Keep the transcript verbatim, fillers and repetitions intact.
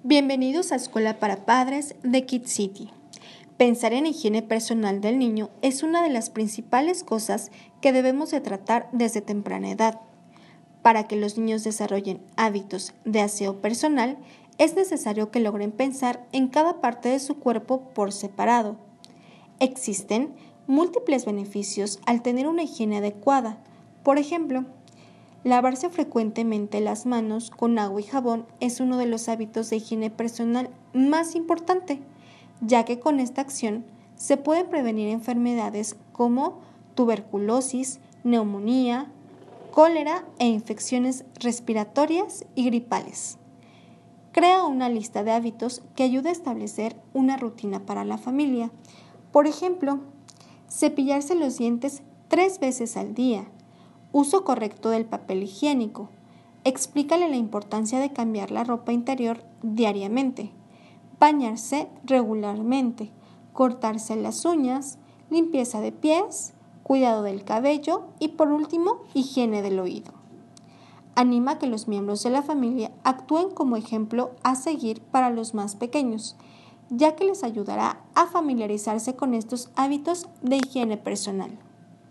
Bienvenidos a Escuela para Padres de Kid City. Pensar en higiene personal del niño es una de las principales cosas que debemos de tratar desde temprana edad. Para que los niños desarrollen hábitos de aseo personal, es necesario que logren pensar en cada parte de su cuerpo por separado. Existen múltiples beneficios al tener una higiene adecuada. Por ejemplo, lavarse frecuentemente las manos con agua y jabón es uno de los hábitos de higiene personal más importante, ya que con esta acción se pueden prevenir enfermedades como tuberculosis, neumonía, cólera e infecciones respiratorias y gripales. Crea una lista de hábitos que ayude a establecer una rutina para la familia. Por ejemplo, cepillarse los dientes tres veces al día. Uso correcto del papel higiénico. Explícale la importancia de cambiar la ropa interior diariamente. Bañarse regularmente. Cortarse las uñas. Limpieza de pies. Cuidado del cabello. Y por último, higiene del oído. Anima a que los miembros de la familia actúen como ejemplo a seguir para los más pequeños, ya que les ayudará a familiarizarse con estos hábitos de higiene personal.